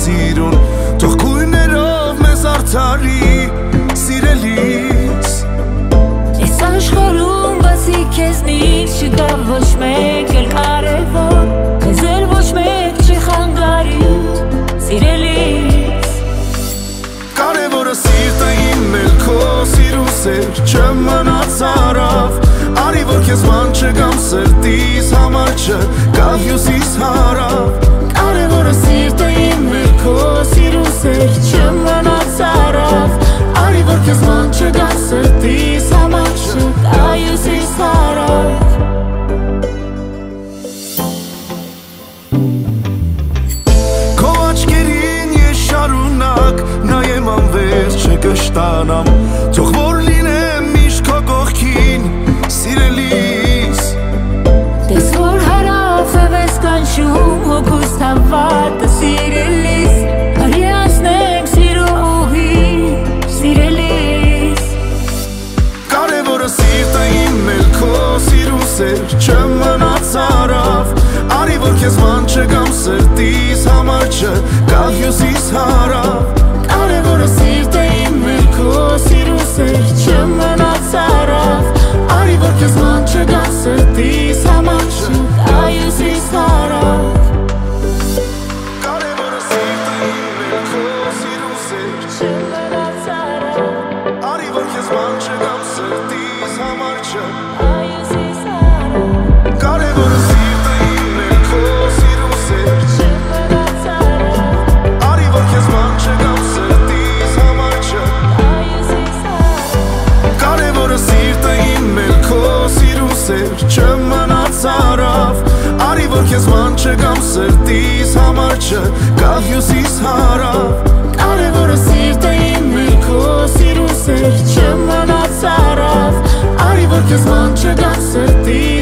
սիրուն Թող գույներով մեզ արդարի սիրելիս Այս աշխարհում բացի քեզնից չկա ոչ մեկ էլ կարևոր Քեզ էլ ոչ մեկ չի խանգարի սիրելիս Կարևորը սիրտը իմ էլ քո սիրուն սեր չմնաց հարավ Արի որ քեզ ման չգամ սրտիս համար չկա հյուսիս հարավ Կարևորը սիրտը իմ էլ քո սիրուն սեր չմնաց հարավ Արի որ քեզ ման չգամ սրտիս համար չկա հյուսիս հարավ Քո աչքերին ես շարունակ նայեմ անվերջ չկշտանամ Թող որ լինեմ միշտ քո կողքին սիրելիս Տես որ հարավ ես կանչում հոգուս հավատը սիրելիս Արի անցնենք սիրո ուղի սիրելիս Կարևորը սիրտը իմ էլ քո սիրուն սեր չմնաց հարավ Արի որ քեզ ման չգամ սրտիս համար չկա հյուսիս հարավ Կարևորը սիրտը իմ էլ քո սիրուն սեր չմնաց հարավ Արի որ քեզ ման չգամ սրտիս համար չկա հյուսիս հարավ Կարևորը սիրտը իմ էլ քո սիրուն սեր Չմնաց հարավ Արի որ քեզ ման չգամ սրտիս համար չկա հյուսիս հարավ Կարևորը սիրտը իմ էլ քո սիրուն սեր Չմնաց հարավ Արի որ քեզ ման չգամ սրտիս համար չկա հյուսիս հարավ Կարևորը սիրտը իմ էլ քո սիրուն սեր չմնաց հարավ Արի որ քեզ ման չգամ սրտիս համար չկա հյուսիս հարավ Կարևորը սիրտը իմ էլ քո սիրուն սեր չմնաց հարավ Արի որ քեզ ման չգամ սրտիս